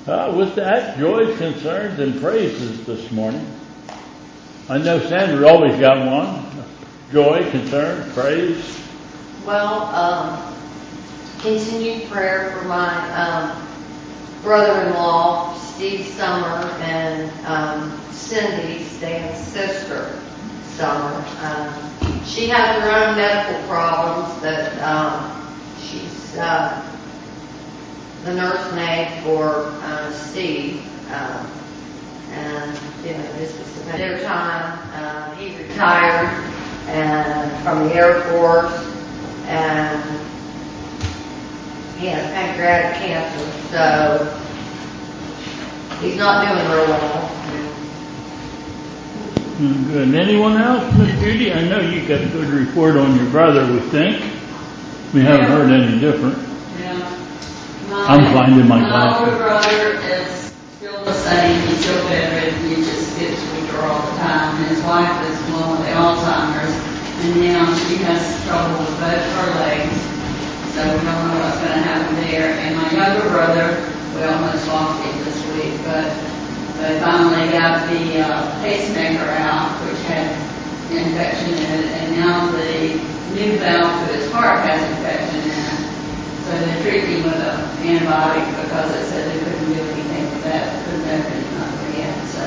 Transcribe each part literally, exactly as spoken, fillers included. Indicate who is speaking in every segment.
Speaker 1: Uh, with that, joys, concerns, and praises this morning. I know Sandra always got one. Joy, concern, praise.
Speaker 2: Well, um, continued prayer for my um, brother-in-law, Steve Summer, and um, Cindy, Stan's sister, Summer. Um, she has her own medical problems that um, she's uh, the nurse maid for uh, Steve. Um, and, you know, this was the their time. Uh, he retired and from the Air Force, and he has pancreatic cancer, so he's not doing real well.
Speaker 1: Good. And anyone else, Miss Judy? I know you got a good report on your brother, we think. We haven't
Speaker 3: Yeah.
Speaker 1: heard any different.
Speaker 3: Yeah. My,
Speaker 1: I'm finding my
Speaker 3: My
Speaker 1: glasses.
Speaker 3: older brother is still the same. He's still bedridden. He just gets weaker all the time. And his wife is one with Alzheimer's, and now she has trouble with both her legs. So we don't know what's going to happen there. And my younger brother, we almost lost him this week, but they finally got the uh, pacemaker out, which had infection in it, and now the new valve to his heart has infection in it. So they're treating with an antibiotic because it said they couldn't do anything with that, couldn't open nothing yet. So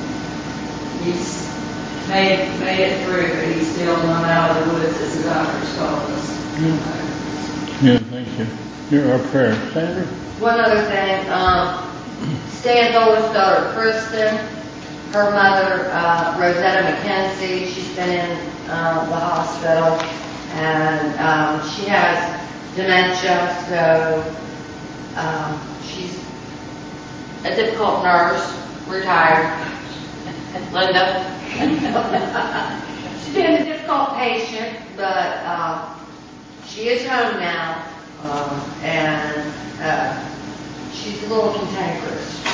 Speaker 3: he's made made it through, but he's still not out of the woods as the doctors told us.
Speaker 1: Yeah, yeah, thank you. Hear our prayer. Sandra?
Speaker 2: One other thing, um, Stan's oldest daughter, Kristen, her mother, uh, Rosetta McKenzie, she's been in uh, the hospital, and um, she has dementia, so um, she's a difficult nurse, retired. Linda. She's been a difficult patient, but uh, she is home now, um, and uh, she's a little cantankerous.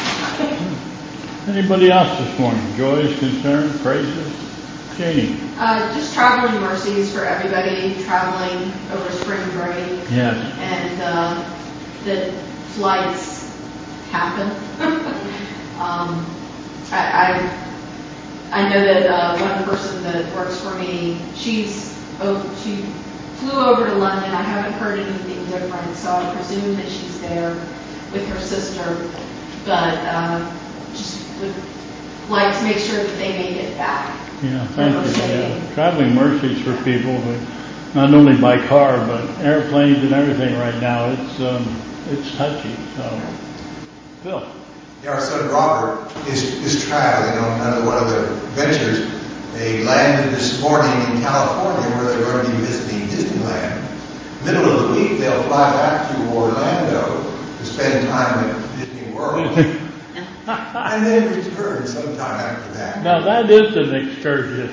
Speaker 1: Anybody else this morning? Joys, concerns, praises? Janie?
Speaker 4: Uh, just traveling mercies for everybody traveling over spring break.
Speaker 1: Yes.
Speaker 4: And uh, the flights happen. um, I, I I know that uh, one person that works for me, she's oh, she flew over to London. I haven't heard anything different, so I presume that she's there with her sister. But uh, just would like to make sure that they make it back.
Speaker 1: Yeah, thank you. Yeah. Traveling mercies for people, but not only by car, but airplanes and everything right now. It's um, it's touchy. So, Phil.
Speaker 5: Yeah, our son Robert is is traveling on another one of their ventures. They landed this morning in California, where they're going to be visiting Disneyland. Middle of the week, they'll fly back to Orlando to spend time at Disney World. And then return sometime after that.
Speaker 1: Now that is an excursion.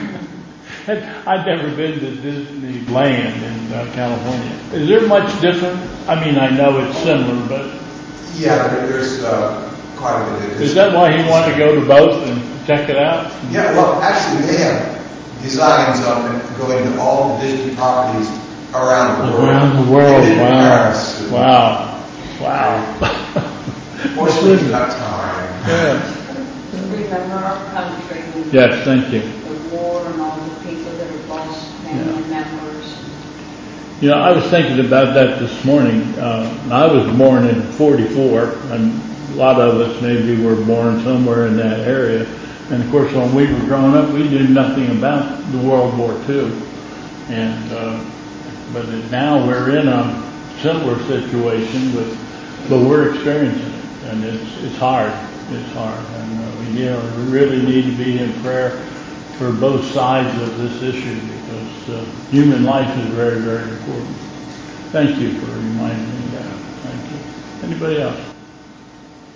Speaker 1: I've never been to Disneyland in uh, California. Is there much different? I mean, I know it's similar, but
Speaker 5: yeah, there's uh, quite a bit of difference.
Speaker 1: Is that why he wanted to go to both and check it out?
Speaker 5: Yeah, well, actually, they have designs on going to all the Disney properties around the world.
Speaker 1: Around the world, wow,
Speaker 5: Paris,
Speaker 1: wow, wow.
Speaker 5: Fortunately, not time.
Speaker 1: Yeah.
Speaker 3: Remember our country.
Speaker 1: Yes, thank you.
Speaker 3: The war and all the people that have lost family
Speaker 1: Yeah.
Speaker 3: members.
Speaker 1: You know, I was thinking about that this morning. Uh, I was born in forty-four, and a lot of us maybe were born somewhere in that area. And of course, when we were growing up, we knew nothing about the World War Two. And uh, but now we're in a similar situation, but but we're experiencing it, and it's it's hard. It's hard, and uh, we, you know, we really need to be in prayer for both sides of this issue, because uh, human life is very, very important. Thank you for reminding me of that. Thank you. Anybody else?